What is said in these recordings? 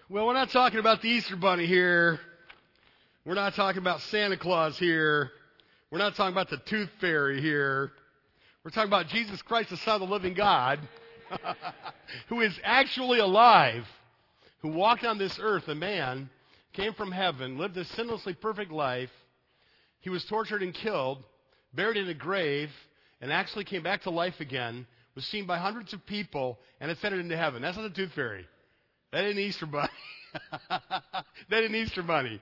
Well, we're not talking about the Easter Bunny here. We're not talking about Santa Claus here. We're not talking about the Tooth Fairy here. We're talking about Jesus Christ, the Son of the living God, who is actually alive, who walked on this earth, a man, came from heaven, lived a sinlessly perfect life. He was tortured and killed, buried in a grave, and actually came back to life again, was seen by hundreds of people, and ascended into heaven. That's not the Tooth Fairy. That isn't Easter Bunny. That isn't Easter Bunny.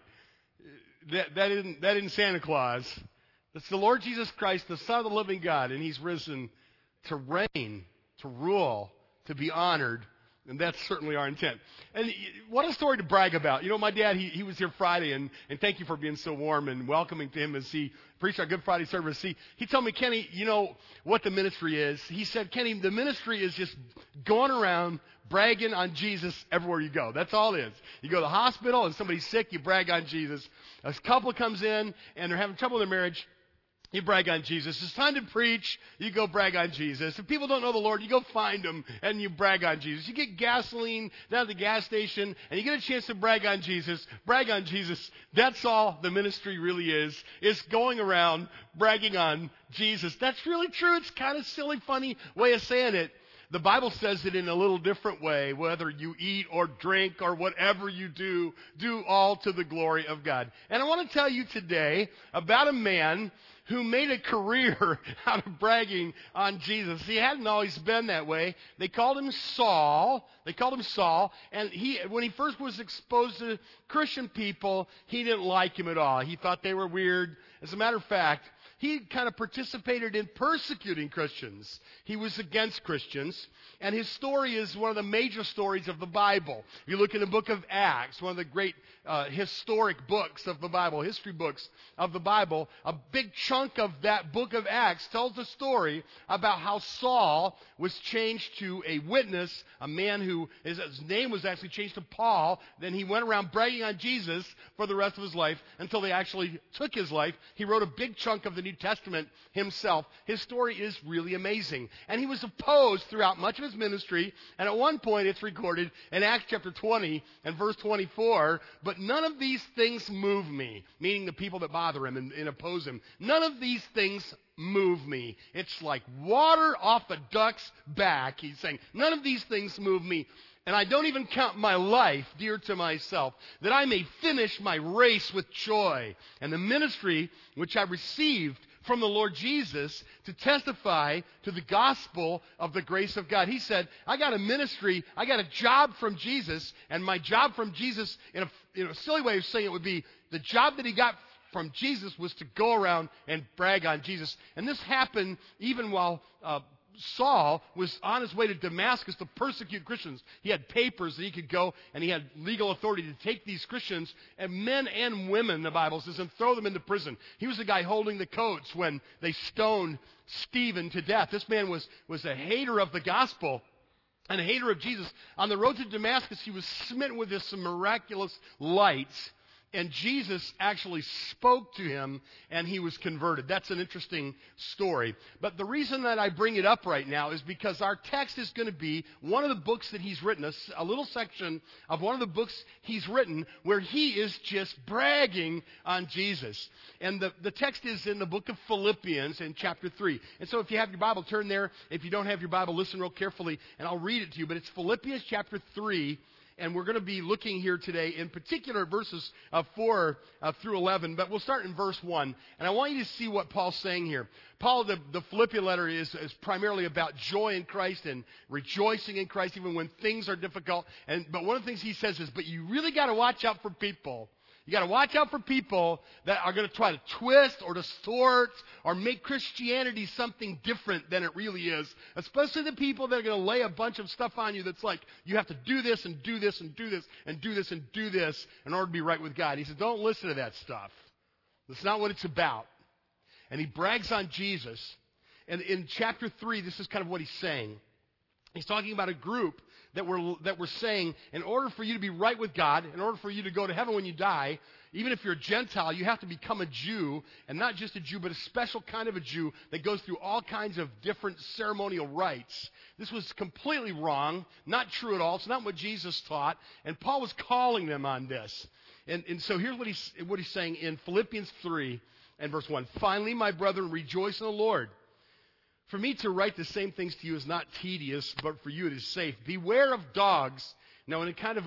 That isn't Santa Claus. It's the Lord Jesus Christ, the Son of the living God, and He's risen to reign, to rule, to be honored, and that's certainly our intent. And what a story to brag about. You know, my dad, he was here Friday, and thank you for being so warm and welcoming to him as he preached our Good Friday service. He told me, Kenny, you know what the ministry is? He said, Kenny, the ministry is just going around bragging on Jesus everywhere you go. That's all it is. You go to the hospital and somebody's sick, you brag on Jesus. A couple comes in and they're having trouble in their marriage, you brag on Jesus. It's time to preach, you go brag on Jesus. If people don't know the Lord, you go find them and you brag on Jesus. You get gasoline down at the gas station and you get a chance to brag on Jesus. Brag on Jesus. That's all the ministry really is. It's going around bragging on Jesus. That's really true. It's kind of silly, funny way of saying it. The Bible says it in a little different way. Whether you eat or drink or whatever you do, do all to the glory of God. And I want to tell you today about a man who made a career out of bragging on Jesus. He hadn't always been that way. They called him Saul. And when he first was exposed to Christian people, he didn't like him at all. He thought they were weird. As a matter of fact, he kind of participated in persecuting Christians. He was against Christians. And his story is one of the major stories of the Bible. You look in the book of Acts, one of the great historic books of the Bible, history books of the Bible. A big chunk of that book of Acts tells the story about how Saul was changed to a witness, a man who his name was actually changed to Paul. Then he went around bragging on Jesus for the rest of his life until they actually took his life. He wrote a big chunk of the New Testament himself. His story is really amazing. And he was opposed throughout much of his ministry. And at one point it's recorded in Acts chapter 20 and verse 24, but none of these things move me, meaning the people that bother him and oppose him. None of these things move me. It's like water off a duck's back. He's saying, none of these things move me. And I don't even count my life dear to myself, that I may finish my race with joy. And the ministry which I received from the Lord Jesus to testify to the gospel of the grace of God. He said, I got a ministry, I got a job from Jesus, and my job from Jesus, in a silly way of saying it would be, the job that he got from Jesus was to go around and brag on Jesus. And this happened even while Saul was on his way to Damascus to persecute Christians. He had papers that he could go, and he had legal authority to take these Christians, and men and women, the Bible says, and throw them into prison. He was the guy holding the coats when they stoned Stephen to death. This man was a hater of the gospel and a hater of Jesus. On the road to Damascus, he was smitten with this miraculous light. And Jesus actually spoke to him, and he was converted. That's an interesting story. But the reason that I bring it up right now is because our text is going to be one of the books that he's written, a little section of one of the books he's written where he is just bragging on Jesus. And the text is in the book of Philippians in chapter 3. And so if you have your Bible, turn there. If you don't have your Bible, listen real carefully, and I'll read it to you. But it's Philippians chapter 3. And we're going to be looking here today in particular verses 4 through 11. But we'll start in verse 1. And I want you to see what Paul's saying here. Paul, the Philippian letter is primarily about joy in Christ and rejoicing in Christ even when things are difficult. But one of the things he says is, but you really got to watch out for people. You got to watch out for people that are going to try to twist or distort or make Christianity something different than it really is. Especially the people that are going to lay a bunch of stuff on you that's like, you have to do this and do this and do this and do this and do this in order to be right with God. He said, don't listen to that stuff. That's not what it's about. And he brags on Jesus. And in chapter 3, this is kind of what he's saying. He's talking about a group that were saying, in order for you to be right with God, in order for you to go to heaven when you die, even if you're a Gentile, you have to become a Jew, and not just a Jew, but a special kind of a Jew that goes through all kinds of different ceremonial rites. This was completely wrong, not true at all. It's not what Jesus taught, and Paul was calling them on this. And so here's what he's saying in Philippians 3 and verse 1. Finally, my brethren, rejoice in the Lord. For me to write the same things to you is not tedious, but for you it is safe. Beware of dogs. Now, in a kind of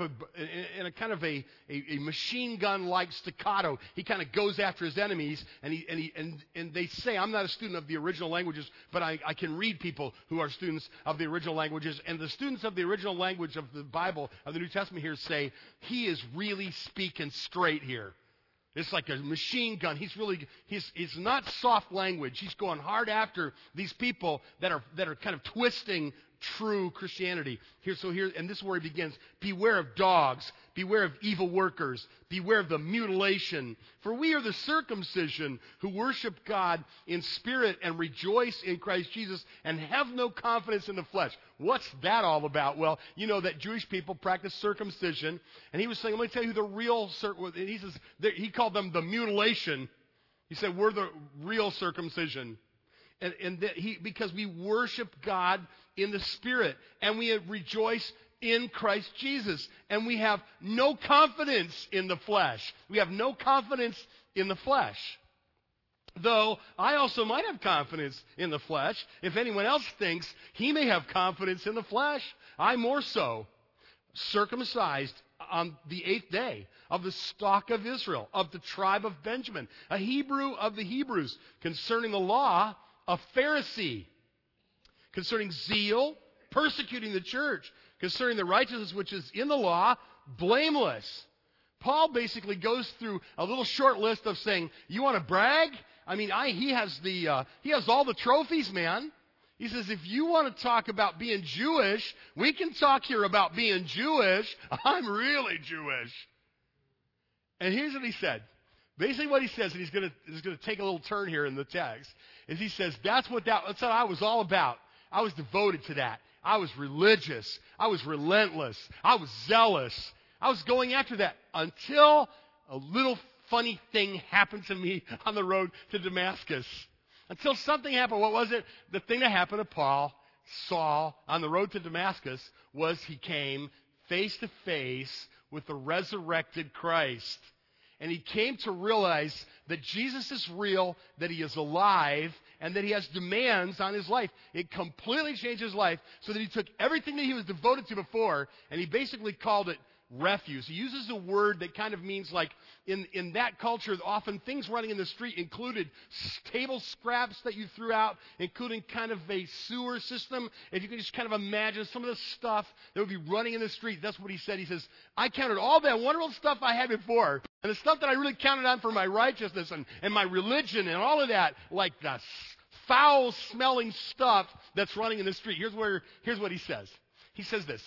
a machine gun-like staccato, he kind of goes after his enemies, and they say, I'm not a student of the original languages, but I can read people who are students of the original languages, and the students of the original language of the Bible, of the New Testament here, say, he is really speaking straight here. It's like a machine gun. He's not soft language. He's going hard after these people that are kind of twisting true Christianity. And this is where he begins. Beware of dogs. Beware of evil workers. Beware of the mutilation. For we are the circumcision who worship God in spirit and rejoice in Christ Jesus and have no confidence in the flesh. What's that all about? Well, you know that Jewish people practice circumcision. And he was saying, let me tell you who the real circumcision. He says, he called them the mutilation. He said, we're the real circumcision. Because we worship God in the Spirit, and we rejoice in Christ Jesus, and we have no confidence in the flesh. We have no confidence in the flesh. Though I also might have confidence in the flesh. If anyone else thinks he may have confidence in the flesh, I more so. Circumcised on the 8th day, of the stock of Israel, of the tribe of Benjamin, a Hebrew of the Hebrews, concerning the law, a Pharisee, concerning zeal, persecuting the church, concerning the righteousness which is in the law, blameless. Paul basically goes through a little short list of saying, you want to brag? I mean, he has all the trophies, man. He says, if you want to talk about being Jewish, we can talk here about being Jewish. I'm really Jewish. And here's what he said. Basically what he says, and he's going to take a little turn here in the text, is he says, that's what I was all about. I was devoted to that. I was religious. I was relentless. I was zealous. I was going after that until a little funny thing happened to me on the road to Damascus. Until something happened. What was it? The thing that happened to Saul, on the road to Damascus, was he came face to face with the resurrected Christ. And he came to realize that Jesus is real, that he is alive, and that he has demands on his life. It completely changed his life so that he took everything that he was devoted to before, and he basically called it refuse. He uses a word that kind of means like, in that culture, often things running in the street included table scraps that you threw out, including kind of a sewer system. If you can just kind of imagine some of the stuff that would be running in the street, that's what he said. He says, I counted all that wonderful stuff I had before, and the stuff that I really counted on for my righteousness and my religion and all of that, like the foul-smelling stuff that's running in the street. Here's what he says. He says this.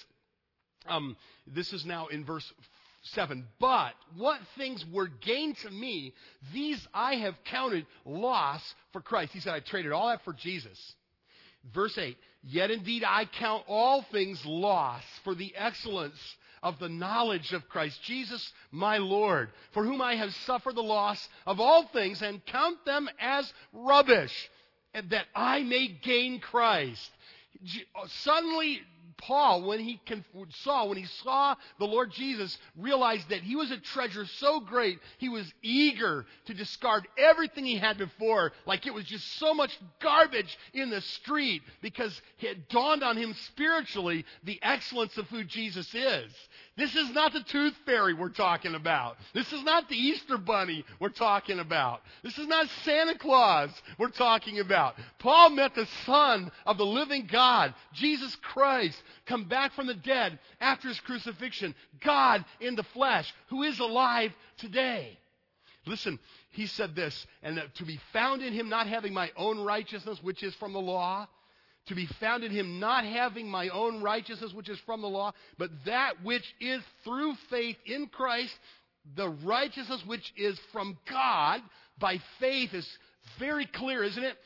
This is now in verse 7. But what things were gained to me, these I have counted loss for Christ. He said, I traded all that for Jesus. Verse 8. Yet indeed I count all things loss for the excellence of the knowledge of Christ Jesus my Lord, for whom I have suffered the loss of all things and count them as rubbish, and that I may gain Christ. Suddenly, Paul, when he saw the Lord Jesus, realized that he was a treasure so great, he was eager to discard everything he had before, like it was just so much garbage in the street, because it had dawned on him spiritually the excellence of who Jesus is. This is not the tooth fairy we're talking about. This is not the Easter bunny we're talking about. This is not Santa Claus we're talking about. Paul met the Son of the living God, Jesus Christ, come back from the dead after his crucifixion. God in the flesh, who is alive today. Listen, he said this, and to be found in him, not having my own righteousness, which is from the law, to be found in him, not having my own righteousness, which is from the law, but that which is through faith in Christ, the righteousness which is from God by faith. Is very clear, isn't it?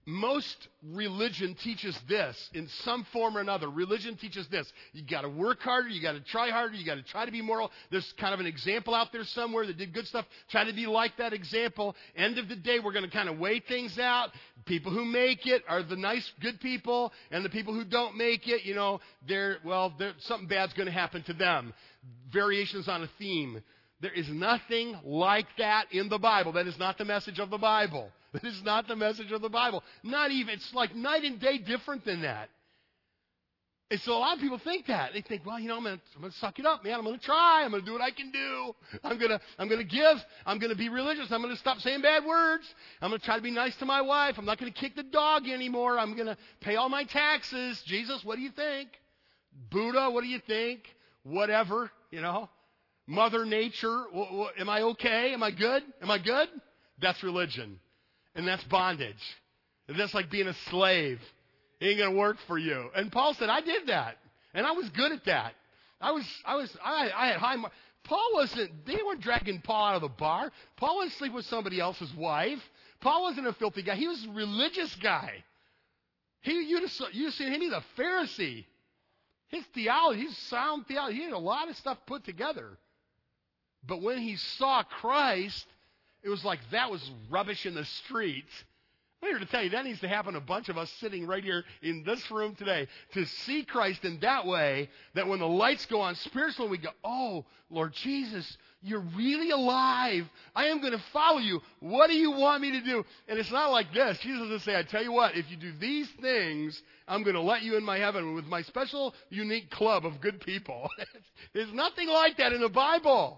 most religion teaches this in some form or another. Religion teaches this. You got to work harder. You got to try harder. You got to try to be moral. There's kind of an example out there somewhere that did good stuff. Try to be like that example. End of the day, we're going to kind of weigh things out. People who make it are the nice, good people, and the people who don't make it, something bad's going to happen to them. Variations on a theme. There is nothing like that in the Bible. That is not the message of the Bible. That is not the message of the Bible. Not even. It's like night and day different than that. And so a lot of people think that. They think, well, I'm going to suck it up, man. I'm going to try. I'm going to do what I can do. I'm going to give. I'm going to be religious. I'm going to stop saying bad words. I'm going to try to be nice to my wife. I'm not going to kick the dog anymore. I'm going to pay all my taxes. Jesus, what do you think? Buddha, what do you think? Whatever, Mother Nature, am I okay? Am I good? Am I good? That's religion. And that's bondage. And that's like being a slave. It ain't going to work for you. And Paul said, I did that. And I was good at that. I had high marks. They weren't dragging Paul out of the bar. Paul wasn't sleeping with somebody else's wife. Paul wasn't a filthy guy. He was a religious guy. You'd have seen him, he's a Pharisee. His theology, his sound theology, he had a lot of stuff put together. But when he saw Christ, it was like that was rubbish in the street. I'm here to tell you, that needs to happen to a bunch of us sitting right here in this room today. To see Christ in that way, that when the lights go on spiritually, we go, oh, Lord Jesus, you're really alive. I am going to follow you. What do you want me to do? And it's not like this. Jesus will say, I tell you what, if you do these things, I'm going to let you in my heaven with my special, unique club of good people. There's nothing like that in the Bible.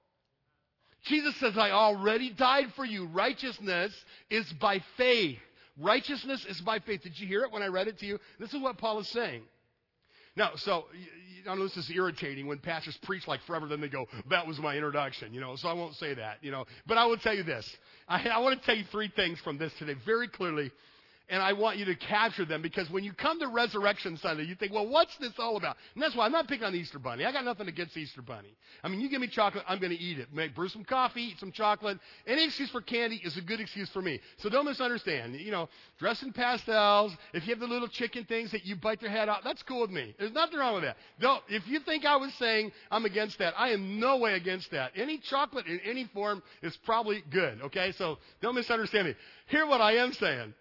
Jesus says, I already died for you. Righteousness is by faith. Righteousness is by faith. Did you hear it when I read it to you? This is what Paul is saying. Now, so, I know this is irritating when pastors preach like forever, then they go, that was my introduction, so I won't say that, But I will tell you this. I want to tell you three things from this today very clearly, and I want you to capture them, because when you come to Resurrection Sunday, you think, well, what's this all about? And that's why I'm not picking on the Easter Bunny. I got nothing against the Easter Bunny. I mean, you give me chocolate, I'm going to eat it. Brew some coffee, eat some chocolate. Any excuse for candy is a good excuse for me. So don't misunderstand. Dress in pastels. If you have the little chicken things that you bite their head off, that's cool with me. There's nothing wrong with that. No, if you think I was saying I'm against that, I am no way against that. Any chocolate in any form is probably good, okay? So don't misunderstand me. Here's what I am saying.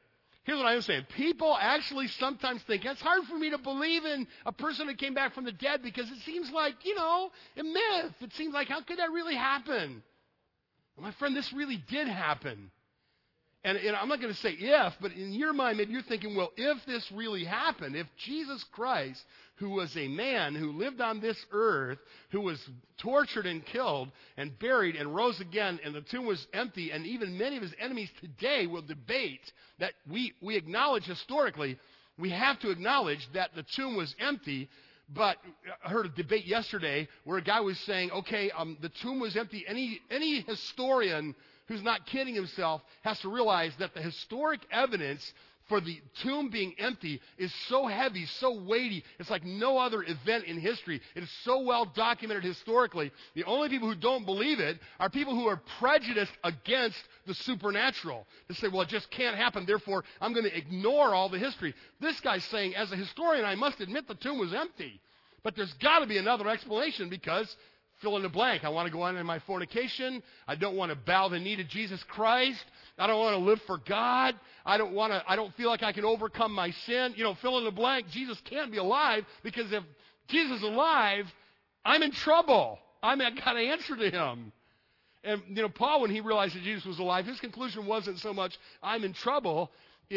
People actually sometimes think, it's hard for me to believe in a person that came back from the dead because it seems like, a myth. It seems like, how could that really happen? Well, my friend, this really did happen. And I'm not going to say if, but in your mind, maybe you're thinking, well, if this really happened, if Jesus Christ, who was a man who lived on this earth, who was tortured and killed and buried and rose again, and the tomb was empty, and even many of his enemies today will debate that we acknowledge historically, we have to acknowledge that the tomb was empty. But I heard a debate yesterday where a guy was saying, okay, the tomb was empty. Any historian who's not kidding himself has to realize that the historic evidence for the tomb being empty is so heavy, so weighty. It's like no other event in history. It is so well documented historically. The only people who don't believe it are people who are prejudiced against the supernatural. They say, well, it just can't happen, therefore I'm going to ignore all the history. This guy's saying, as a historian, I must admit the tomb was empty. But there's got to be another explanation, because fill in the blank. I want to go on in my fornication. I don't want to bow the knee to Jesus Christ. I don't want to live for God. I don't feel like I can overcome my sin. Fill in the blank. Jesus can't be alive, because if Jesus is alive, I'm in trouble. I got to answer to him. And, Paul, when he realized that Jesus was alive, his conclusion wasn't so much, I'm in trouble,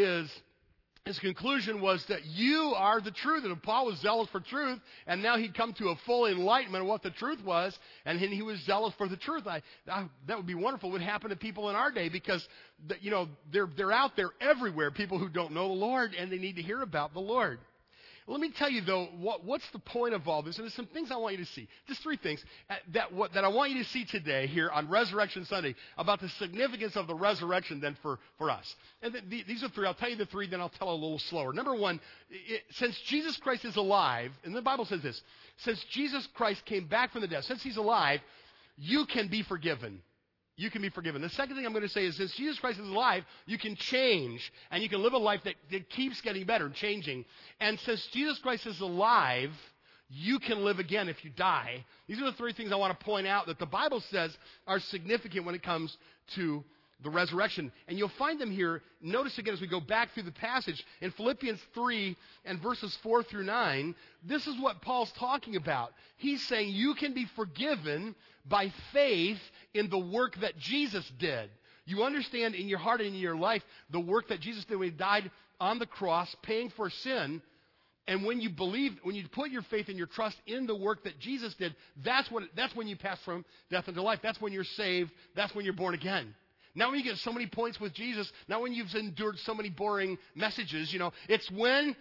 his conclusion was that you are the truth. And Paul was zealous for truth, and now he'd come to a full enlightenment of what the truth was, and he was zealous for the truth. That would be wonderful. It would happen to people in our day, because they're out there everywhere, people who don't know the Lord, and they need to hear about the Lord. Let me tell you, though, what's the point of all this? And there's some things I want you to see. Just three things that I want you to see today here on Resurrection Sunday about the significance of the resurrection then for us. And these are three. I'll tell you the three, then I'll tell a little slower. Number one, since Jesus Christ is alive, and the Bible says this, since Jesus Christ came back from the dead, since he's alive, you can be forgiven. you can be forgiven. The second thing I'm going to say is, since Jesus Christ is alive, you can change, and you can live a life that keeps getting better and changing. And since Jesus Christ is alive, you can live again if you die. These are the three things I want to point out that the Bible says are significant when it comes to the resurrection. And you'll find them here. Notice again as we go back through the passage. In Philippians 3 and verses 4 through 9, this is what Paul's talking about. He's saying you can be forgiven by faith in the work that Jesus did. You understand in your heart and in your life the work that Jesus did when he died on the cross, paying for sin. And when you believe, when you put your faith and your trust in the work that Jesus did, that's when you pass from death into life. That's when you're saved. That's when you're born again. Not when you get so many points with Jesus, not when you've endured so many boring messages, It's when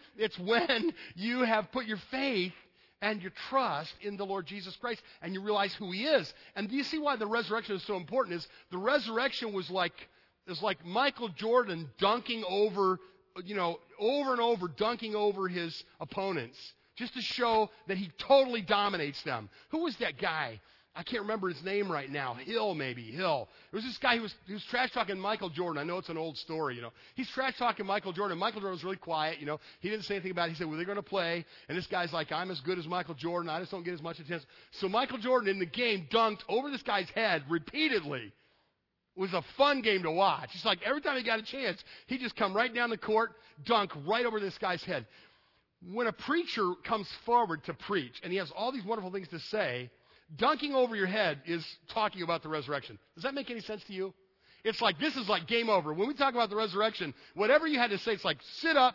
you have put your faith and your trust in the Lord Jesus Christ and you realize who he is. And do you see why the resurrection is so important? Is the resurrection was like Michael Jordan dunking over, over and over, dunking over his opponents just to show that he totally dominates them. Who was that guy? I can't remember his name right now. Hill. It was this guy who was trash-talking Michael Jordan. I know it's an old story, He's trash-talking Michael Jordan. Michael Jordan was really quiet, He didn't say anything about it. He said, well, they're going to play. And this guy's like, I'm as good as Michael Jordan. I just don't get as much attention. So Michael Jordan in the game dunked over this guy's head repeatedly. It was a fun game to watch. It's like every time he got a chance, he'd just come right down the court, dunk right over this guy's head. When a preacher comes forward to preach, and he has all these wonderful things to say, dunking over your head is talking about the resurrection. Does that make any sense to you? It's like, this is like game over. When we talk about the resurrection, whatever you had to say, it's like,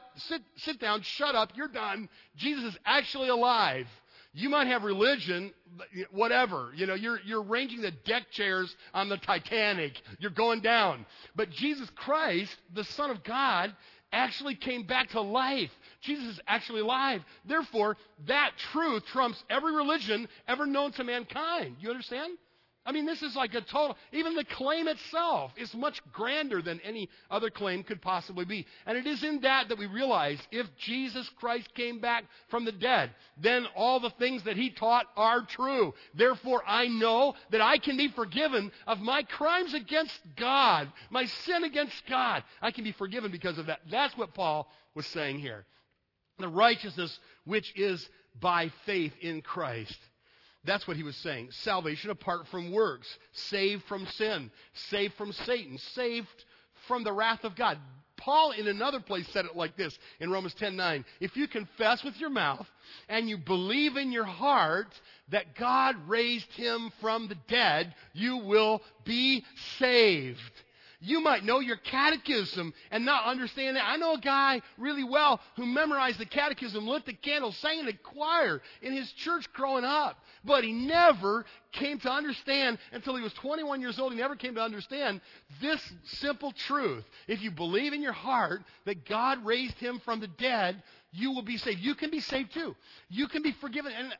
sit down, shut up, you're done. Jesus is actually alive. You might have religion, whatever. You're arranging the deck chairs on the Titanic. You're going down. But Jesus Christ, the Son of God, actually came back to life. Jesus is actually alive. Therefore, that truth trumps every religion ever known to mankind. You understand? I mean, this is like a total, even the claim itself is much grander than any other claim could possibly be. And it is in that we realize if Jesus Christ came back from the dead, then all the things that he taught are true. Therefore, I know that I can be forgiven of my crimes against God, my sin against God. I can be forgiven because of that. That's what Paul was saying here. The righteousness which is by faith in Christ. That's what he was saying. Salvation apart from works. Saved from sin. Saved from Satan. Saved from the wrath of God. Paul in another place said it like this in Romans 10:9. If you confess with your mouth and you believe in your heart that God raised him from the dead, you will be saved. You might know your catechism and not understand that. I know a guy really well who memorized the catechism, lit the candle, sang in the choir in his church growing up. But he never came to understand until he was 21 years old. He never came to understand this simple truth. If you believe in your heart that God raised him from the dead, you will be saved. You can be saved too. You can be forgiven. And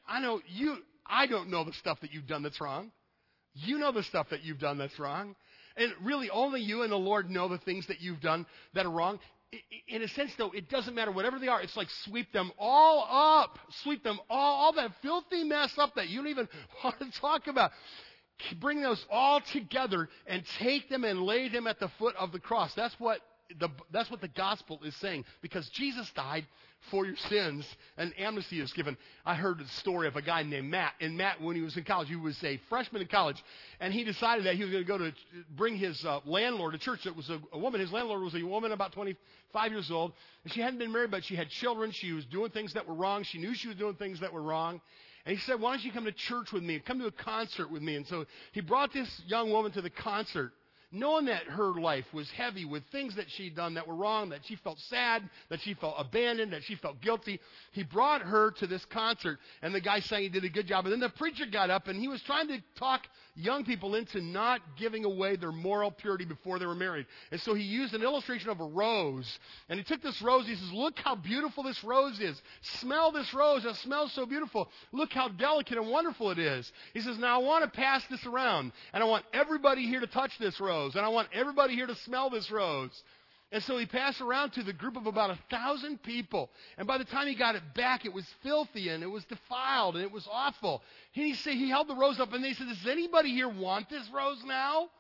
I don't know the stuff that you've done that's wrong. You know the stuff that you've done that's wrong. And really, only you and the Lord know the things that you've done that are wrong. In a sense, though, it doesn't matter. Whatever they are, it's like sweep them all up. Sweep them all that filthy mess up that you don't even want to talk about. Bring those all together and take them and lay them at the foot of the cross. That's what the gospel is saying. Because Jesus died for your sins, and amnesty is given. I heard the story of a guy named Matt. And Matt, when he was in college, he was a freshman in college, and he decided that he was going to go to bring his landlord to church. It was a woman. His landlord was a woman about 25 years old, and she hadn't been married, but she had children. She was doing things that were wrong. She knew she was doing things that were wrong. And he said, why don't you come to church with me? Come to a concert with me. And so he brought this young woman to the concert, knowing that her life was heavy with things that she'd done that were wrong, that she felt sad, that she felt abandoned, that she felt guilty. He brought her to this concert, and the guy sang he did a good job. And then the preacher got up, and he was trying to talk young people into not giving away their moral purity before they were married. And so he used an illustration of a rose. And he took this rose. He says, look how beautiful this rose is. Smell this rose. It smells so beautiful. Look how delicate and wonderful it is. He says, now I want to pass this around, and I want everybody here to touch this rose. And I want everybody here to smell this rose. And so he passed around to the group of about 1,000 people. And by the time he got it back, it was filthy and it was defiled and it was awful. He held the rose up and they said, does anybody here want this rose now?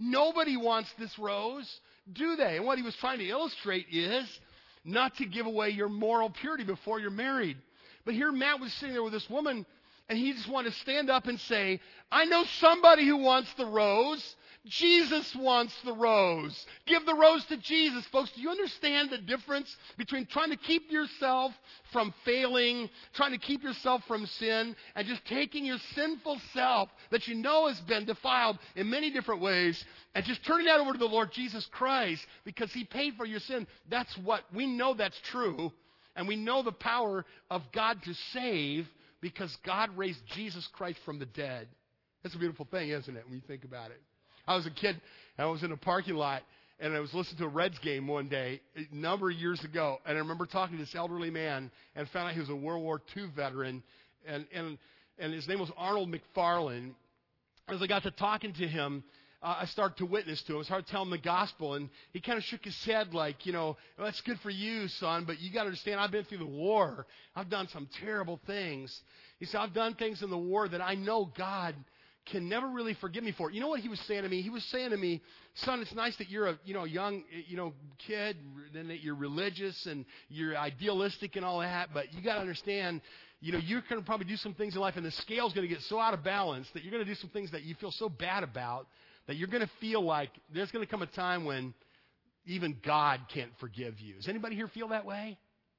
Nobody wants this rose, do they? And what he was trying to illustrate is not to give away your moral purity before you're married. But here Matt was sitting there with this woman, and he just wanted to stand up and say, I know somebody who wants the rose. Jesus wants the rose. Give the rose to Jesus. Folks, do you understand the difference between trying to keep yourself from failing, trying to keep yourself from sin, and just taking your sinful self that you know has been defiled in many different ways, and just turning that over to the Lord Jesus Christ because he paid for your sin? That's what we know, that's true. And we know the power of God to save because God raised Jesus Christ from the dead. That's a beautiful thing, isn't it, when you think about it? I was a kid, and I was in a parking lot, and I was listening to a Reds game one day, a number of years ago, and I remember talking to this elderly man and found out he was a World War II veteran, and his name was Arnold McFarland. As I got to talking to him, I started to witness to him. I started telling him the gospel, and he kind of shook his head like, well, that's good for you, son, but you got to understand, I've been through the war. I've done some terrible things. He said, I've done things in the war that I know God can never really forgive me for. You know what he was saying to me? He was saying to me, son, it's nice that you're a young kid, and that you're religious and you're idealistic and all that, but you got to understand, you're going to probably do some things in life, and the scale's going to get so out of balance that you're going to do some things that you feel so bad about that you're going to feel like there's going to come a time when even God can't forgive you. Does anybody here feel that way?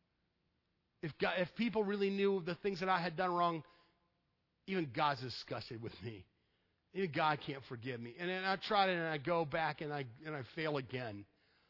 If people really knew the things that I had done wrong, even God's disgusted with me. Even God can't forgive me. And then I try it, and I go back, and I fail again.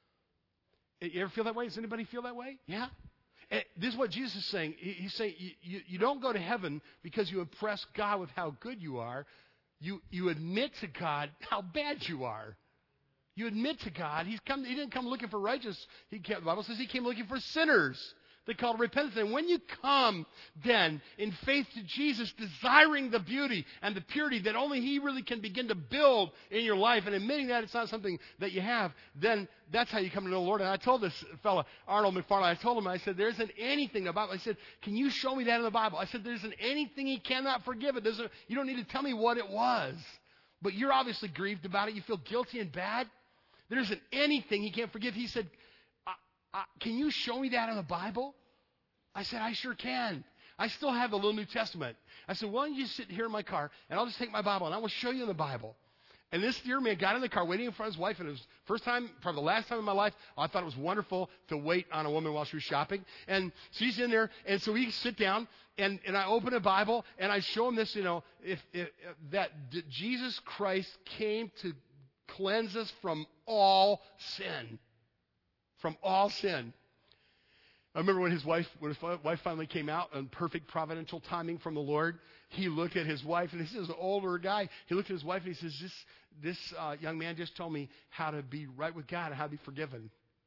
You ever feel that way? Does anybody feel that way? Yeah. And this is what Jesus is saying. He's saying you don't go to heaven because you impress God with how good you are. You admit to God how bad you are. You admit to God. He didn't come looking for righteous. The Bible says he came looking for sinners. They call it repentance. And when you come, then, in faith to Jesus, desiring the beauty and the purity that only he really can begin to build in your life, and admitting that it's not something that you have, then that's how you come to know the Lord. And I told this fella, Arnold McFarland, I told him, I said, there isn't anything about it. I said, can you show me that in the Bible? I said, there isn't anything he cannot forgive. You don't need to tell me what it was. But you're obviously grieved about it. You feel guilty and bad. There isn't anything he can't forgive. He said, can you show me that in the Bible? I said, I sure can. I still have the little New Testament. I said, why don't you sit here in my car, and I'll just take my Bible, and I will show you in the Bible. And this dear man got in the car waiting in front of his wife, and it was the first time, probably the last time in my life, I thought it was wonderful to wait on a woman while she was shopping. And she's in there, and so we sit down, and I open a Bible, and I show him this, that Jesus Christ came to cleanse us from all sin. From all sin. I remember when his wife finally came out on perfect providential timing from the Lord, he looked at his wife, and this is an older guy. He looked at his wife, and he says, this young man just told me how to be right with God and how to be forgiven.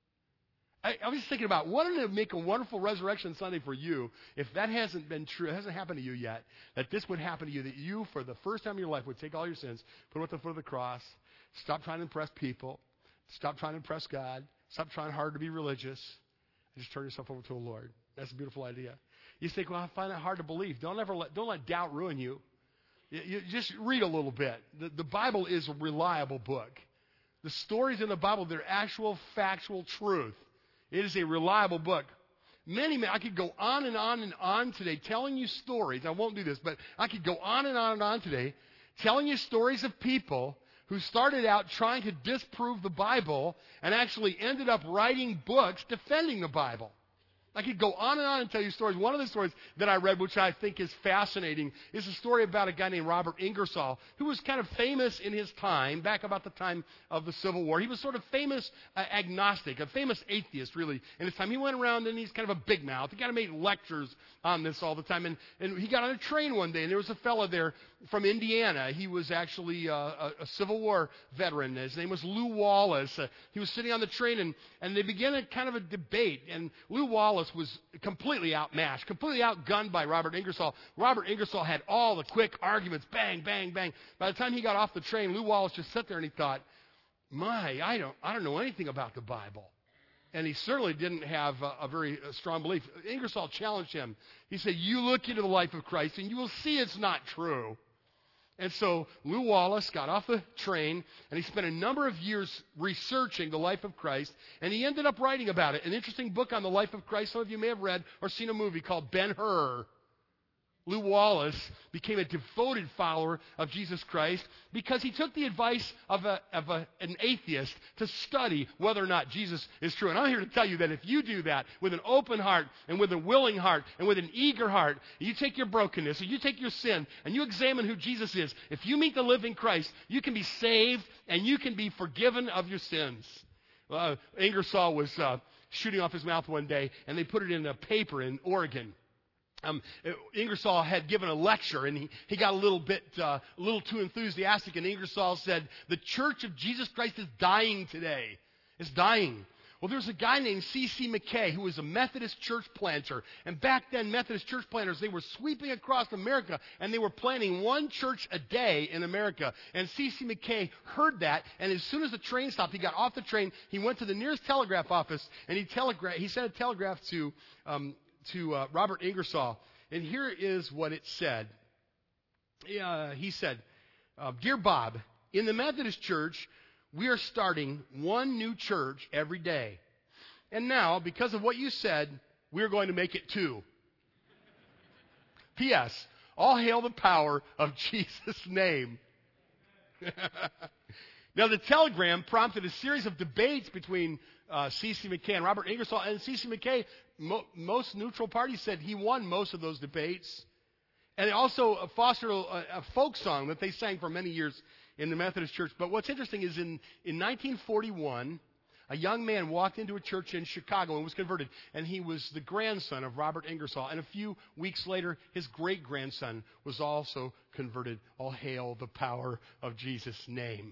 I was just thinking about, wouldn't it make a wonderful Resurrection Sunday for you if that hasn't been true, it hasn't happened to you yet, that this would happen to you, that you, for the first time in your life, would take all your sins, put them at the foot of the cross, stop trying to impress people, stop trying to impress God, stop trying hard to be religious, and just turn yourself over to the Lord. That's a beautiful idea. You think, well, I find that hard to believe. Don't let doubt ruin you. You just read a little bit. The Bible is a reliable book. The stories in the Bible, they're actual factual truth. It is a reliable book. I could go on and on and on today telling you stories. I won't do this, but I could go on and on and on today telling you stories of people who started out trying to disprove the Bible and actually ended up writing books defending the Bible. I could go on and tell you stories. One of the stories that I read, which I think is fascinating, is a story about a guy named Robert Ingersoll, who was kind of famous in his time, back about the time of the Civil War. He was sort of famous agnostic, a famous atheist, really, in his time. He went around, and he's kind of a big mouth. He kind of made lectures on this all the time. And he got on a train one day, and there was a fellow there from Indiana. He was actually a Civil War veteran. His name was Lew Wallace. He was sitting on the train, and they began a kind of a debate. And Lew Wallace was completely outmatched, completely outgunned by Robert Ingersoll. Robert Ingersoll had all the quick arguments, bang, bang, bang. By the time he got off the train, Lew Wallace just sat there and he thought, I don't know anything about the Bible. And he certainly didn't have a very strong belief. Ingersoll challenged him. He said, you look into the life of Christ and you will see it's not true. And so Lew Wallace got off the train, and he spent a number of years researching the life of Christ, and he ended up writing about it. An interesting book on the life of Christ some of you may have read or seen a movie called Ben-Hur. Lew Wallace became a devoted follower of Jesus Christ because he took the advice of an atheist to study whether or not Jesus is true. And I'm here to tell you that if you do that with an open heart and with a willing heart and with an eager heart, you take your brokenness and you take your sin and you examine who Jesus is, if you meet the living Christ, you can be saved and you can be forgiven of your sins. Ingersoll was shooting off his mouth one day, and they put it in a paper in Oregon. Ingersoll had given a lecture, and he got a little too enthusiastic, and Ingersoll said, "The Church of Jesus Christ is dying today. It's dying." Well, there's a guy named C.C. Mackay who was a Methodist church planter. And back then, Methodist church planters, they were sweeping across America, and they were planting one church a day in America. And C.C. Mackay heard that, and as soon as the train stopped, he got off the train, he went to the nearest telegraph office, and he sent a telegraph to Robert Ingersoll. And here is what it said. He said, "Dear Bob, in the Methodist Church, we are starting one new church every day. And now, because of what you said, we're going to make it two. P.S. All hail the power of Jesus' name." Now, the telegram prompted a series of debates between C.C. Mackay and Robert Ingersoll. And C.C. Mackay, most neutral parties said he won most of those debates. And it also fostered a folk song that they sang for many years in the Methodist Church. But what's interesting is in 1941, a young man walked into a church in Chicago and was converted. And he was the grandson of Robert Ingersoll. And a few weeks later, his great-grandson was also converted. All hail the power of Jesus' name.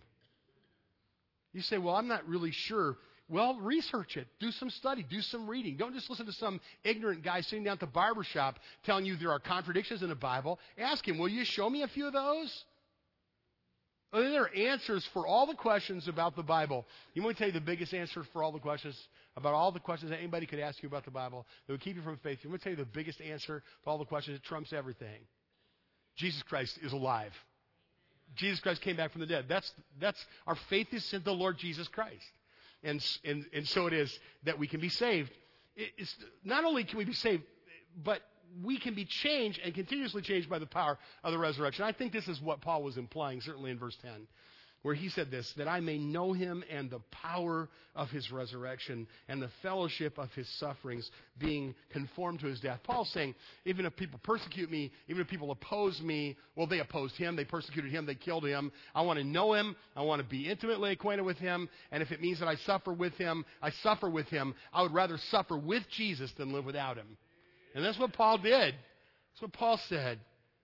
You say, "Well, I'm not really sure." Well, research it. Do some study. Do some reading. Don't just listen to some ignorant guy sitting down at the barber shop telling you there are contradictions in the Bible. Ask him, "Will you show me a few of those?" Well, there are answers for all the questions about the Bible. You want me to tell you the biggest answer for all the questions, about all the questions that anybody could ask you about the Bible that would keep you from faith? You want me to tell you the biggest answer to all the questions that trumps everything? Jesus Christ is alive. Jesus Christ came back from the dead. That's our faith is in the Lord Jesus Christ. And so it is that we can be saved. It's not only can we be saved, but we can be changed and continuously changed by the power of the resurrection. I think this is what Paul was implying, certainly in verse 10, where he said this, "That I may know him and the power of his resurrection and the fellowship of his sufferings, being conformed to his death." Paul's saying, even if people persecute me, even if people oppose me, well, they opposed him, they persecuted him, they killed him. I want to know him. I want to be intimately acquainted with him. And if it means that I suffer with him, I suffer with him. I would rather suffer with Jesus than live without him. And that's what Paul did. That's what Paul said.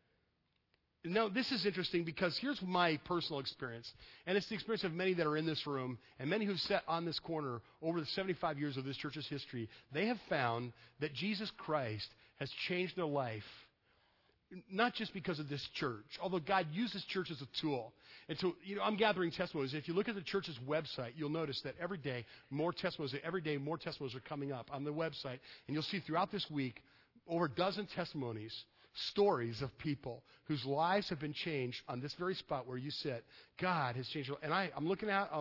Now, this is interesting because here's my personal experience, and it's the experience of many that are in this room and many who've sat on this corner over the 75 years of this church's history. They have found that Jesus Christ has changed their life, not just because of this church, although God used this church as a tool. And so, I'm gathering testimonies. If you look at the church's website, you'll notice that every day more testimonies are coming up on the website, and you'll see throughout this week over a dozen testimonies, stories of people whose lives have been changed on this very spot where you sit. God has changed. And I'm looking at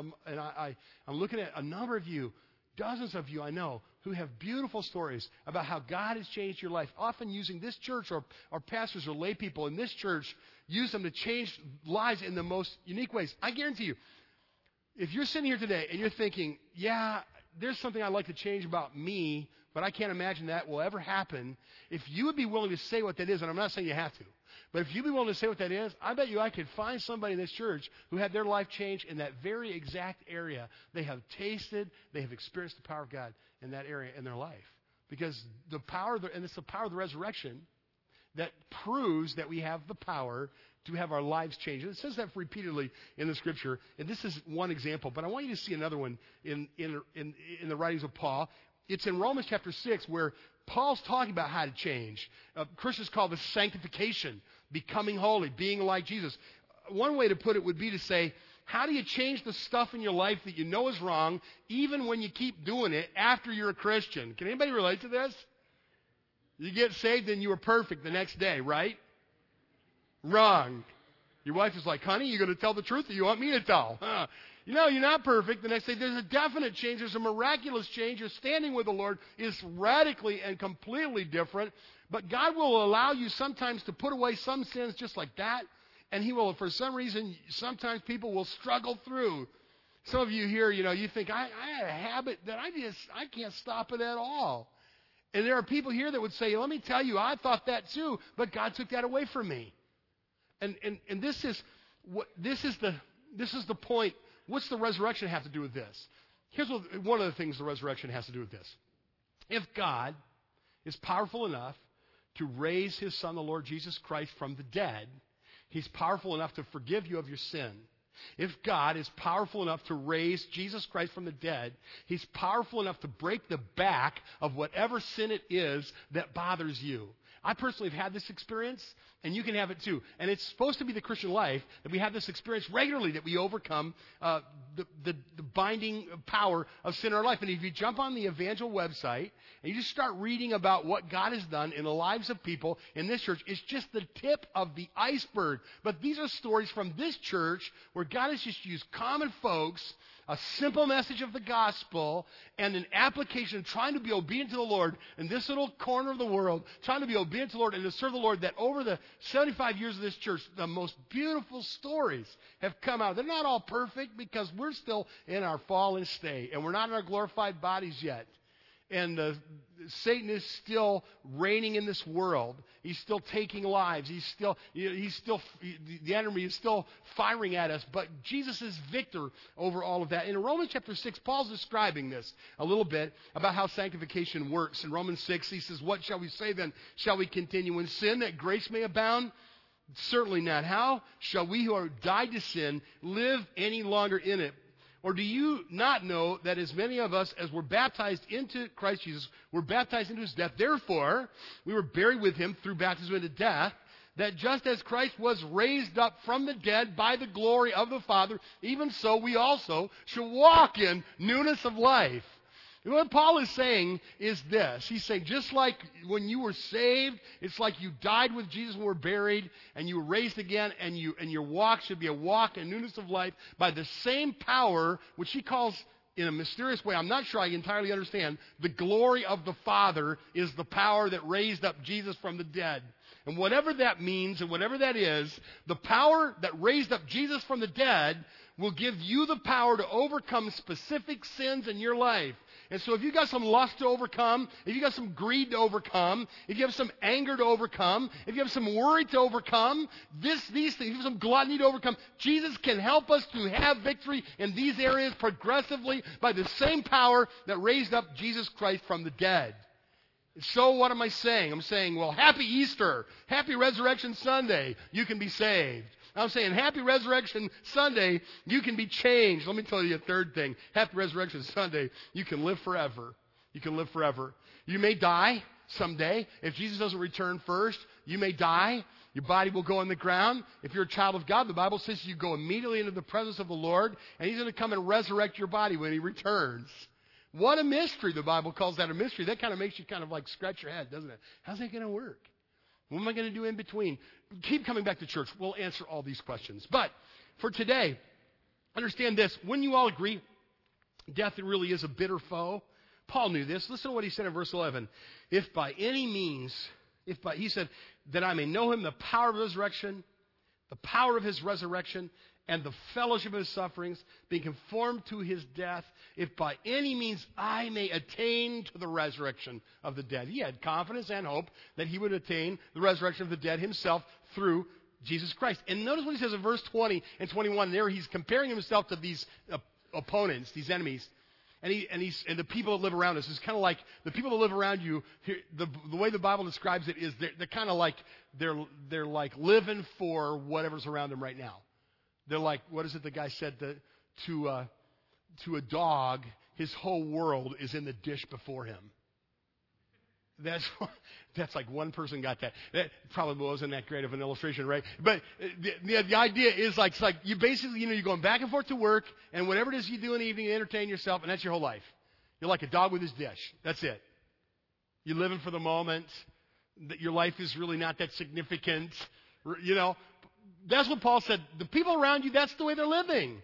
a number of you, dozens of you I know, who have beautiful stories about how God has changed your life, often using this church or pastors or lay people in this church, use them to change lives in the most unique ways. I guarantee you, if you're sitting here today and you're thinking, "Yeah, there's something I'd like to change about me, but I can't imagine that will ever happen," if you would be willing to say what that is, and I'm not saying you have to, but if you'd be willing to say what that is, I bet you I could find somebody in this church who had their life changed in that very exact area. They have tasted, they have experienced the power of God in that area in their life. Because the power, and it's the power of the resurrection that proves that we have the power to have our lives changed. And it says that repeatedly in the Scripture, and this is one example, but I want you to see another one in the writings of Paul. It's in Romans chapter 6 where Paul's talking about how to change. Christians call this sanctification, becoming holy, being like Jesus. One way to put it would be to say, how do you change the stuff in your life that you know is wrong, even when you keep doing it after you're a Christian? Can anybody relate to this? You get saved and you were perfect the next day, right? Wrong. Your wife is like, honey, you going to tell the truth or you want me to tell? You know, you're not perfect. The next day, there's a definite change. There's a miraculous change. Your standing with the Lord is radically and completely different. But God will allow you sometimes to put away some sins just like that. And He will, for some reason, sometimes people will struggle through. Some of you here, you think, I had a habit that I can't stop it at all. And there are people here that would say, let me tell you, I thought that too, but God took that away from me. And this is the point. What's the resurrection have to do with this? Here's one of the things the resurrection has to do with this. If God is powerful enough to raise His Son, the Lord Jesus Christ, from the dead, He's powerful enough to forgive you of your sin. If God is powerful enough to raise Jesus Christ from the dead, He's powerful enough to break the back of whatever sin it is that bothers you. I personally have had this experience, and you can have it too. And it's supposed to be the Christian life that we have this experience regularly, that we overcome the binding power of sin in our life. And if you jump on the Evangel website and you just start reading about what God has done in the lives of people in this church, it's just the tip of the iceberg. But these are stories from this church where God has just used common folks, a simple message of the gospel, and an application of trying to be obedient to the Lord in this little corner of the world, trying to be obedient to the Lord and to serve the Lord, that over the 75 years of this church, the most beautiful stories have come out. They're not all perfect because we're still in our fallen state, and we're not in our glorified bodies yet. And Satan is still reigning in this world. He's still taking lives. The enemy is still firing at us. But Jesus is victor over all of that. In Romans chapter 6, Paul's describing this a little bit about how sanctification works. In Romans 6, he says, what shall we say then? Shall we continue in sin that grace may abound? Certainly not. How shall we who are died to sin live any longer in it? Or do you not know that as many of us as were baptized into Christ Jesus were baptized into His death? Therefore, we were buried with Him through baptism into death, that just as Christ was raised up from the dead by the glory of the Father, even so we also should walk in newness of life. And what Paul is saying is this. He's saying just like when you were saved, it's like you died with Jesus and were buried, and you were raised again, and your walk should be a walk in newness of life by the same power, which he calls in a mysterious way, I'm not sure I entirely understand, the glory of the Father is the power that raised up Jesus from the dead. And whatever that means and whatever that is, the power that raised up Jesus from the dead will give you the power to overcome specific sins in your life. And so if you got some lust to overcome, if you got some greed to overcome, if you have some anger to overcome, if you have some worry to overcome, these things, if you have some gluttony to overcome, Jesus can help us to have victory in these areas progressively by the same power that raised up Jesus Christ from the dead. So what am I saying? I'm saying, well, happy Easter, happy Resurrection Sunday, you can be saved. I'm saying, happy Resurrection Sunday, you can be changed. Let me tell you a third thing. Happy Resurrection Sunday, you can live forever. You can live forever. You may die someday. If Jesus doesn't return first, you may die. Your body will go in the ground. If you're a child of God, the Bible says you go immediately into the presence of the Lord, and He's going to come and resurrect your body when He returns. What a mystery. The Bible calls that a mystery. That kind of makes you kind of like scratch your head, doesn't it? How's that going to work? What am I going to do in between? Keep coming back to church. We'll answer all these questions. But for today, understand this. Wouldn't you all agree death really is a bitter foe? Paul knew this. Listen to what he said in verse 11. If by any means, he said, that I may know Him, the power of resurrection, the power of His resurrection, and the fellowship of His sufferings, being conformed to His death, if by any means I may attain to the resurrection of the dead. He had confidence and hope that he would attain the resurrection of the dead himself through Jesus Christ. And notice what he says in verse 20 and 21. There he's comparing himself to these opponents, these enemies. And the people that live around us is kind of like the people that live around you. Here, the way the Bible describes it is they're kind of like they're like living for whatever's around them right now. They're like, what is it the guy said to a dog? His whole world is in the dish before him. That's like one person got that. That probably wasn't that great of an illustration, right? But the idea is like, it's like you basically, you're going back and forth to work, and whatever it is you do in the evening, you entertain yourself, and that's your whole life. You're like a dog with his dish. That's it. You're living for the moment. Your life is really not that significant. that's what Paul said. The people around you, that's the way they're living.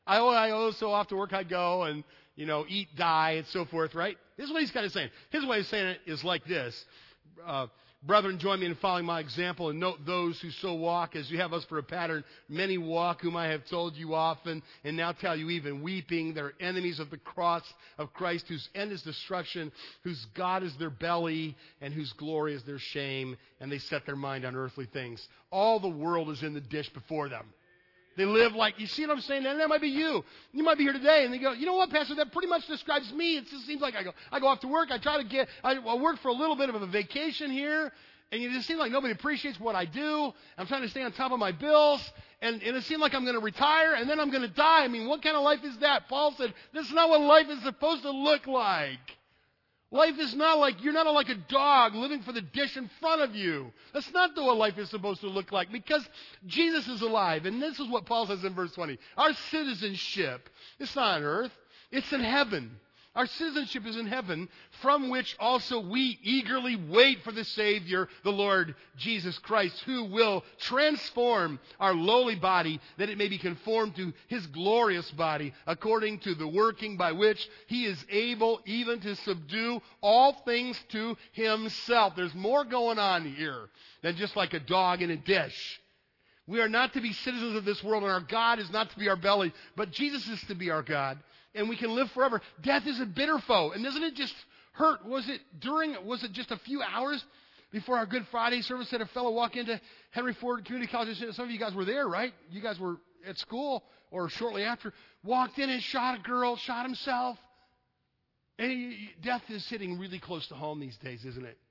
I so off to work I go and, eat, die, and so forth, right? This is what he's kind of saying. His way of saying it is like this. Brethren, join me in following my example and note those who so walk as you have us for a pattern. Many walk, whom I have told you often, and now tell you even weeping. They're enemies of the cross of Christ, whose end is destruction, whose God is their belly, and whose glory is their shame, and they set their mind on earthly things. All the world is in the dish before them. They live like, you see what I'm saying? And that might be you. You might be here today, and they go, you know what, Pastor, that pretty much describes me. It just seems like I go off to work, I work for a little bit of a vacation here, and it just seems like nobody appreciates what I do. I'm trying to stay on top of my bills, and it seems like I'm going to retire, and then I'm going to die. I mean, what kind of life is that? Paul said, this is not what life is supposed to look like. Life is not like, you're not like a dog living for the dish in front of you. That's not what life is supposed to look like, because Jesus is alive. And this is what Paul says in verse 20. Our citizenship, it's not on earth, it's in heaven. Our citizenship is in heaven, from which also we eagerly wait for the Savior, the Lord Jesus Christ, who will transform our lowly body, that it may be conformed to His glorious body, according to the working by which He is able even to subdue all things to Himself. There's more going on here than just like a dog in a dish. We are not to be citizens of this world, and our God is not to be our belly, but Jesus is to be our God. And we can live forever. Death is a bitter foe. And doesn't it just hurt? Was it just a few hours before our Good Friday service that a fellow walked into Henry Ford Community College? Some of you guys were there, right? You guys were at school or shortly after. Walked in and shot a girl, shot himself. And death is hitting really close to home these days, isn't it?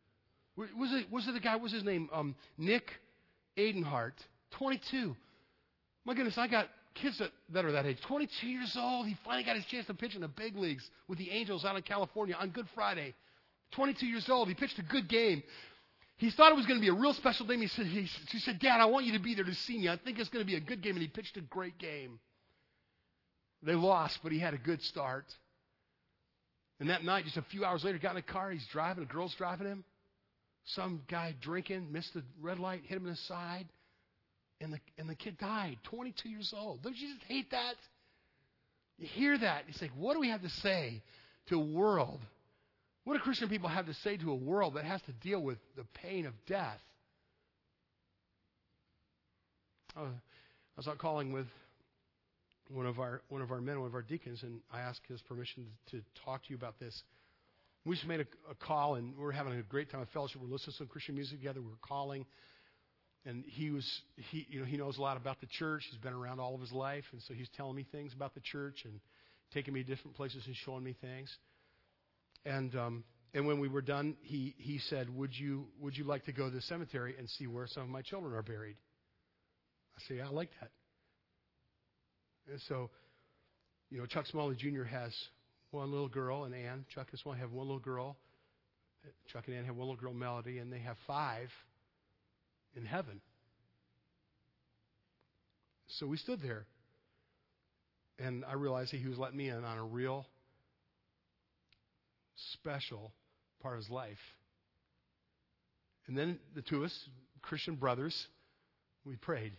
Was it the guy, what was his name? Nick Aidenhart, 22. My goodness, I got kids that are that age. 22 years old. He finally got his chance to pitch in the big leagues with the Angels out in California on Good Friday. 22 years old. He pitched a good game. He thought it was going to be a real special game. He said, Dad, I want you to be there to see me. I think it's going to be a good game. And he pitched a great game. They lost, but he had a good start. And that night, just a few hours later, got in a car. He's driving. A girl's driving him. Some guy drinking, missed the red light, hit him in the side. And the kid died, 22 years old. Don't you just hate that? You hear that. You say, what do we have to say to a world? What do Christian people have to say to a world that has to deal with the pain of death? I was out calling with one of our men, one of our deacons, and I asked his permission to talk to you about this. We just made a call, and we're having a great time of fellowship. We're listening to some Christian music together. We're calling. And he knows a lot about the church. He's been around all of his life, and so he's telling me things about the church and taking me to different places and showing me things. And when we were done, he said, "Would you like to go to the cemetery and see where some of my children are buried?" I said, "Yeah, I like that." And so, Chuck Smalley Jr. has one little girl, and Ann. Chuck and Smalley have one little girl. Chuck and Ann have one little girl, Melody, and they have 5 in heaven. So we stood there, and I realized that he was letting me in on a real special part of his life. And then the two of us, Christian brothers, we prayed.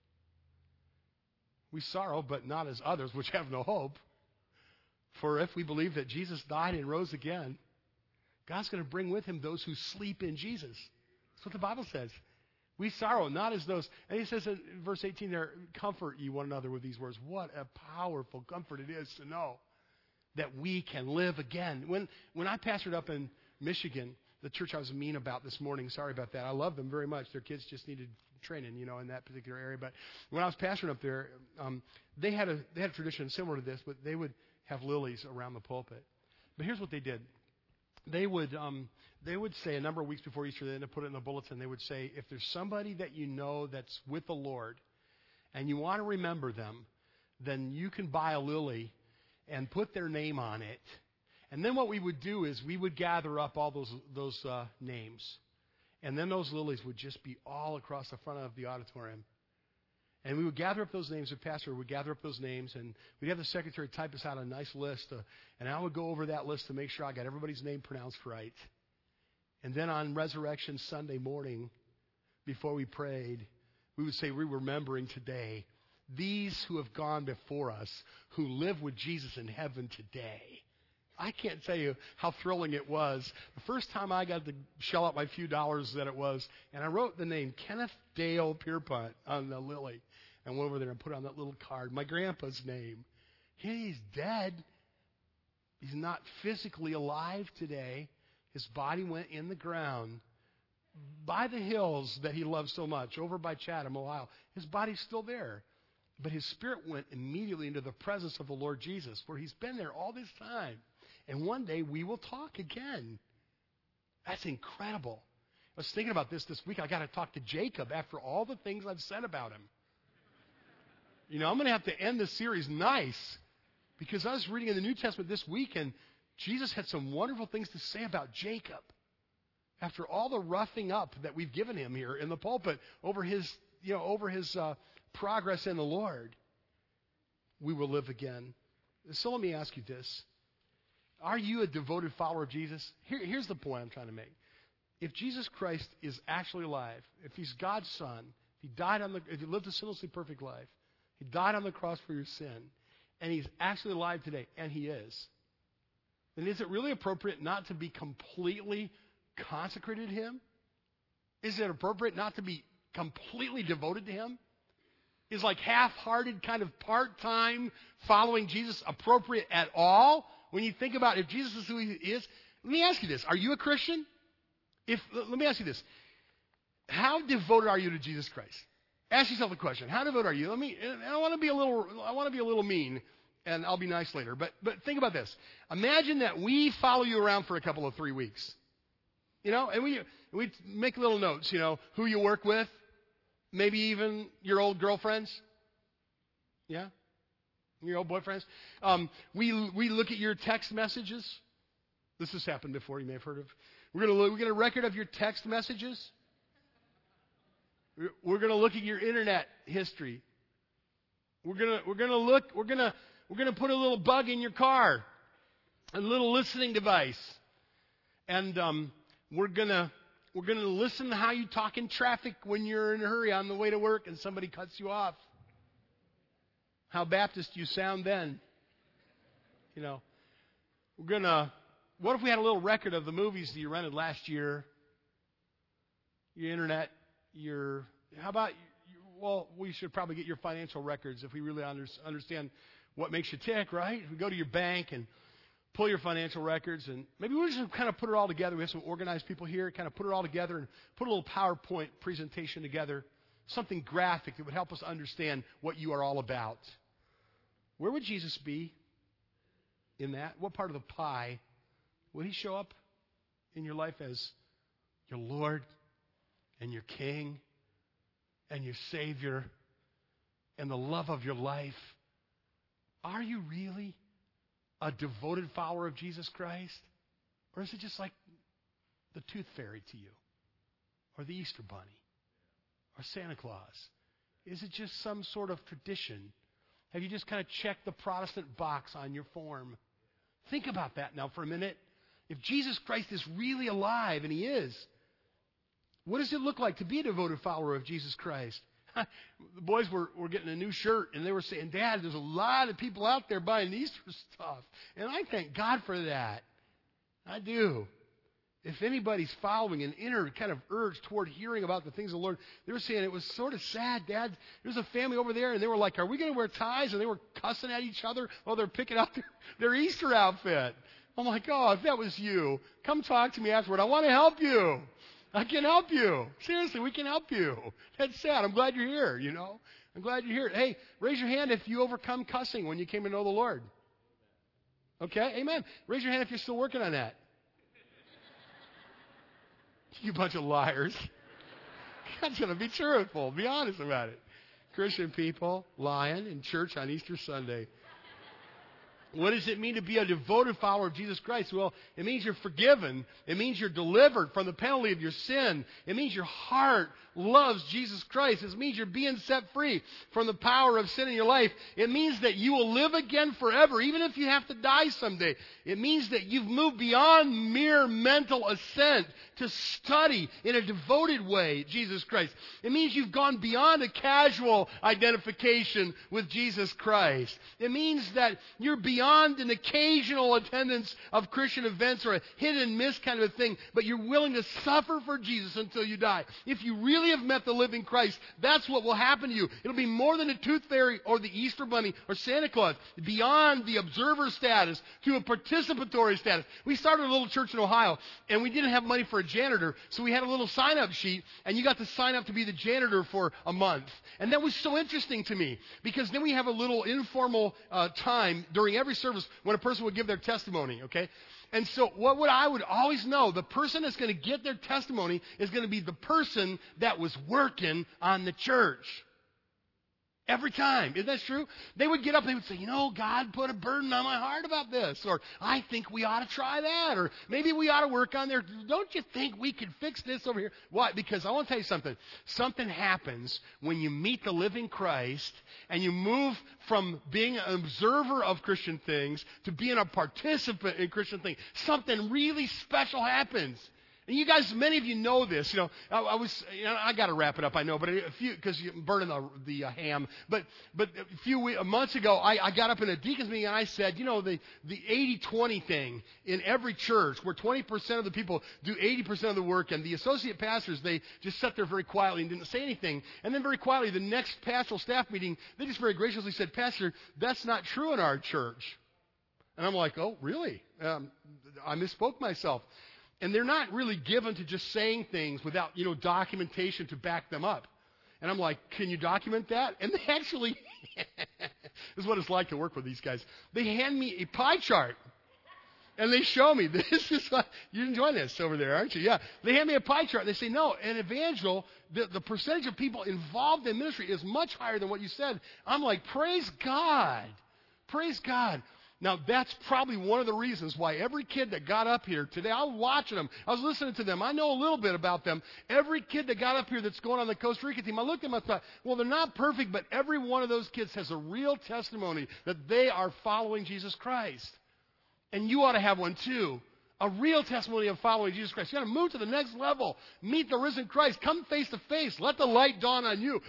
We sorrow, but not as others, which have no hope. For if we believe that Jesus died and rose again, God's going to bring with Him those who sleep in Jesus. That's what the Bible says. We sorrow, not as those. And he says in verse 18 there, comfort ye one another with these words. What a powerful comfort it is to know that we can live again. When I pastored up in Michigan, the church I was mean about this morning, sorry about that. I love them very much. Their kids just needed training, in that particular area. But when I was pastoring up there, they had a tradition similar to this, but they would have lilies around the pulpit. But here's what they did. They would say a number of weeks before Easter, they'd put it in the bulletin, they would say, if there's somebody that you know that's with the Lord and you want to remember them, then you can buy a lily and put their name on it. And then what we would do is we would gather up all those names. And then those lilies would just be all across the front of the auditorium. And we would gather up those names. The pastor would gather up those names, and we'd have the secretary type us out a nice list. And I would go over that list to make sure I got everybody's name pronounced right. And then on Resurrection Sunday morning, before we prayed, we would say we're remembering today these who have gone before us, who live with Jesus in heaven today. I can't tell you how thrilling it was. The first time I got to shell out my few dollars that it was, and I wrote the name Kenneth Dale Pierpont on the lily, and went over there and put on that little card, my grandpa's name. He's dead. He's not physically alive today. His body went in the ground by the hills that he loved so much, over by Chatham, Ohio. His body's still there. But his spirit went immediately into the presence of the Lord Jesus, where he's been there all this time. And one day we will talk again. That's incredible. I was thinking about this week. I got to talk to Jacob after all the things I've said about him. You know, I'm going to have to end this series nice, because I was reading in the New Testament this week, and Jesus had some wonderful things to say about Jacob. After all the roughing up that we've given him here in the pulpit over his progress in the Lord, we will live again. So let me ask you this. Are you a devoted follower of Jesus? Here's the point I'm trying to make. If Jesus Christ is actually alive, if he's God's Son, if he lived a sinlessly perfect life, he died on the cross for your sin, and he's actually alive today, and he is, then is it really appropriate not to be completely consecrated to him? Is it appropriate not to be completely devoted to him? Is like half-hearted kind of part-time following Jesus appropriate at all? When you think about if Jesus is who he is, let me ask you this. Are you a Christian? Let me ask you this. How devoted are you to Jesus Christ? Ask yourself the question. How devoted are you? I want to be a little mean, and I'll be nice later. But think about this. Imagine that we follow you around for a couple of 3 weeks. You know, and we make little notes, you know, who you work with, maybe even your old girlfriends. Yeah? Your old boyfriends. We look at your text messages. This has happened before, you may have heard of. We're going to get a record of your text messages. We're going to look at your internet history. We're going to put a little bug in your car, a little listening device. And we're going to listen to how you talk in traffic when you're in a hurry on the way to work and somebody cuts you off. How Baptist you sound then. You know, what if we had a little record of the movies that you rented last year, your internet, we should probably get your financial records if we really understand what makes you tick, right? We go to your bank and pull your financial records, and maybe we just kind of put it all together. We have some organized people here, kind of put it all together and put a little PowerPoint presentation together, something graphic that would help us understand what you are all about. Where would Jesus be in that? What part of the pie would he show up in your life as your Lord and your King and your Savior and the love of your life? Are you really a devoted follower of Jesus Christ? Or is it just like the Tooth Fairy to you? Or the Easter Bunny? Or Santa Claus? Is it just some sort of tradition? Have you just kind of checked the Protestant box on your form? Think about that now for a minute. If Jesus Christ is really alive, and he is, what does it look like to be a devoted follower of Jesus Christ? The boys were getting a new shirt, and they were saying, Dad, there's a lot of people out there buying Easter stuff. And I thank God for that. I do. If anybody's following an inner kind of urge toward hearing about the things of the Lord, they were saying it was sort of sad, Dad. There's a family over there, and they were like, are we going to wear ties? And they were cussing at each other while they're picking out their Easter outfit. I'm like, oh, if that was you, come talk to me afterward. I want to help you. I can help you. Seriously, we can help you. That's sad. I'm glad you're here, you know. I'm glad you're here. Hey, raise your hand if you overcome cussing when you came to know the Lord. Okay? Amen. Raise your hand if you're still working on that. You bunch of liars. God's going to be truthful. Be honest about it. Christian people lying in church on Easter Sunday. What does it mean to be a devoted follower of Jesus Christ? Well, it means you're forgiven. It means you're delivered from the penalty of your sin. It means your heart loves Jesus Christ. It means you're being set free from the power of sin in your life. It means that you will live again forever, even if you have to die someday. It means that you've moved beyond mere mental assent to study in a devoted way Jesus Christ. It means you've gone beyond a casual identification with Jesus Christ. It means that you're beyond an occasional attendance of Christian events or a hit and miss kind of a thing, but you're willing to suffer for Jesus until you die. If you really have met the living Christ, that's what will happen to you. It'll be more than a tooth fairy or the Easter Bunny or Santa Claus. Beyond the observer status to a participatory status. We started a little church in Ohio, and we didn't have money for a janitor, so we had a little sign-up sheet, and you got to sign up to be the janitor for a month. And that was so interesting to me, because then we have a little informal time during every service when a person would give their testimony, okay? And so what I would always know, the person that's going to get their testimony is going to be the person that was working on the church. Every time. Isn't that true? They would get up and they would say, God put a burden on my heart about this. Or, I think we ought to try that. Or, maybe we ought to work on there. Don't you think we could fix this over here? Why? Because I want to tell you something. Something happens when you meet the living Christ and you move from being an observer of Christian things to being a participant in Christian things. Something really special happens. And you guys, many of you know this. I got to wrap it up, I know, but because you're burning the ham. But a few months ago, I got up in a deacon's meeting and I said, the 80-20 thing in every church, where 20% of the people do 80% of the work, and the associate pastors, they just sat there very quietly and didn't say anything. And then very quietly, the next pastoral staff meeting, they just very graciously said, Pastor, that's not true in our church. And I'm like, oh, really? I misspoke myself. And they're not really given to just saying things without, documentation to back them up. And I'm like, can you document that? And they actually, this is what it's like to work with these guys. They hand me a pie chart. And they show me, this is what, you're enjoying this over there, aren't you? Yeah. They hand me a pie chart and they say, no, in Evangel, the percentage of people involved in ministry is much higher than what you said. I'm like, praise God. Praise God. Now, that's probably one of the reasons why every kid that got up here today, I was watching them, I was listening to them, I know a little bit about them. Every kid that got up here that's going on the Costa Rica team, I looked at them and I thought, well, they're not perfect, but every one of those kids has a real testimony that they are following Jesus Christ. And you ought to have one too. A real testimony of following Jesus Christ. You got to move to the next level. Meet the risen Christ. Come face to face. Let the light dawn on you.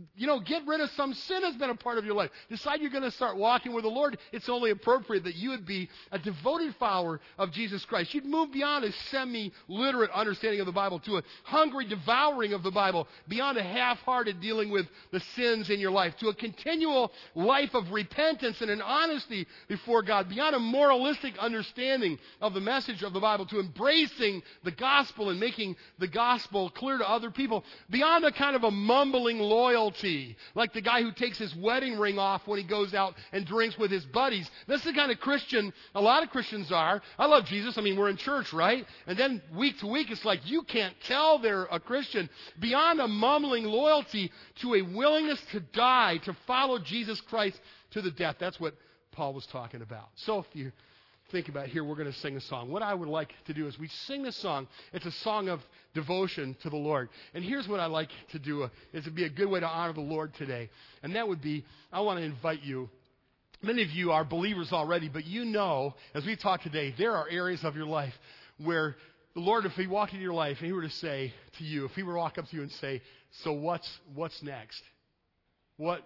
Get rid of some sin that's been a part of your life. Decide you're going to start walking with the Lord. It's only appropriate that you would be a devoted follower of Jesus Christ. You'd move beyond a semi-literate understanding of the Bible to a hungry devouring of the Bible, beyond a half-hearted dealing with the sins in your life, to a continual life of repentance and an honesty before God, beyond a moralistic understanding of the message of the Bible, to embracing the gospel and making the gospel clear to other people, beyond a kind of a mumbling loyalty, like the guy who takes his wedding ring off when he goes out and drinks with his buddies. This is the kind of Christian a lot of Christians are. I love Jesus. I mean, we're in church, right? And then week to week, it's like you can't tell they're a Christian. Beyond a mumbling loyalty to a willingness to die, to follow Jesus Christ to the death. That's what Paul was talking about. So if you think about it, here, we're going to sing a song. What I would like to do is we sing this song. It's a song of devotion to the Lord. And here's what I like to do, is to be a good way to honor the Lord today. And that would be, I want to invite you. Many of you are believers already, but as we talk today, there are areas of your life where the Lord, if He walked into your life and He were to say to you, if He were to walk up to you and say, so what's next? What's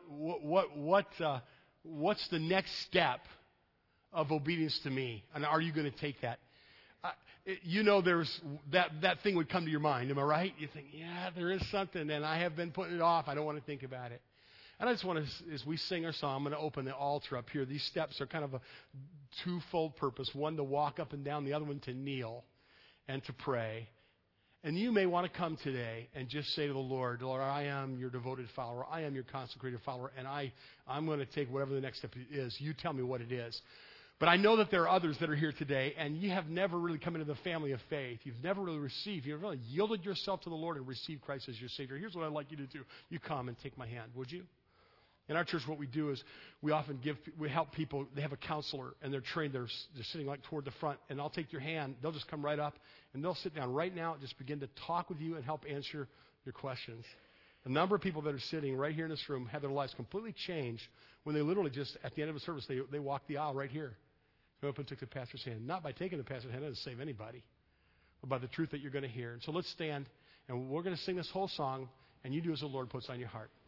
the next step of obedience to me? And are you going to take that? There's that thing would come to your mind. Am I right? You think, yeah, there is something, and I have been putting it off. I don't want to think about it. And I just want to, as we sing our song, I'm going to open the altar up here. These steps are kind of a twofold purpose. One, to walk up and down. The other one, to kneel and to pray. And you may want to come today and just say to the Lord, Lord, I am your devoted follower. I am your consecrated follower. And I'm going to take whatever the next step is. You tell me what it is. But I know that there are others that are here today, and you have never really come into the family of faith. You've never really received. You've really yielded yourself to the Lord and received Christ as your Savior. Here's what I'd like you to do. You come and take my hand, would you? In our church, what we do is we help people. They have a counselor, and they're trained. They're sitting like toward the front, and I'll take your hand. They'll just come right up, and they'll sit down right now and just begin to talk with you and help answer your questions. A number of people that are sitting right here in this room had their lives completely changed when they literally just, at the end of a service, they walked the aisle right here. They up and took the pastor's hand. Not by taking the pastor's hand, it doesn't save anybody, but by the truth that you're going to hear. And so let's stand, and we're going to sing this whole song, and you do as the Lord puts on your heart.